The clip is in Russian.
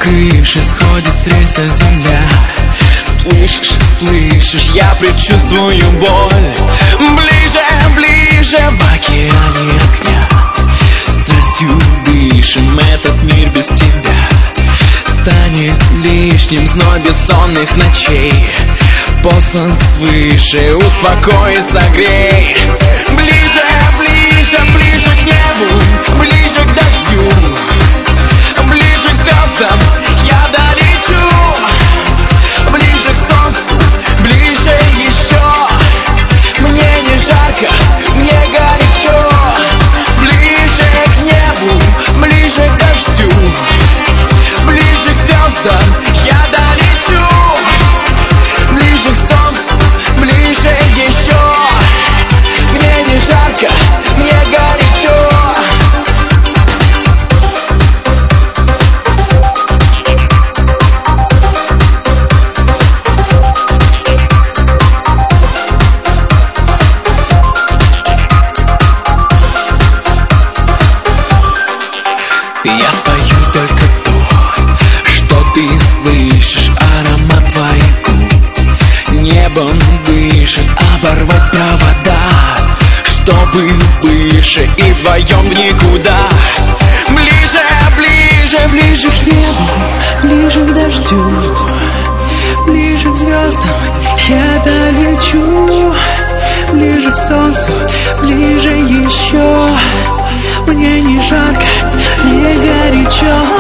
крыши, сходит с рельса земля. Слышишь, слышишь, я предчувствую боль. Ближе, ближе в океане огня. Страстью дышим, этот мир без тебя станет лишним, зной бессонных ночей. Послан свыше, успокой и согрей. Ближе, ближе, ближе к небу, ближе к дождю, ближе к звездам я долечу. Ближе к солнцу, ближе еще. Мне не жарко, мне горячо. Ближе к небу, ближе к дождю, ближе к звездам я долечу. Ближе к солнцу, ближе еще. Мне не жарко, мне горячо. Я спою только то, что ты слышишь, аромат твоих губ. Небом дышит, оборвать провода, чтобы выше и вдвоем в никуда. Ближе, ближе, ближе к небу, ближе к дождю, ближе к звездам я долечу. Ближе к солнцу, ближе еще. Мне не жарко, мне горячо.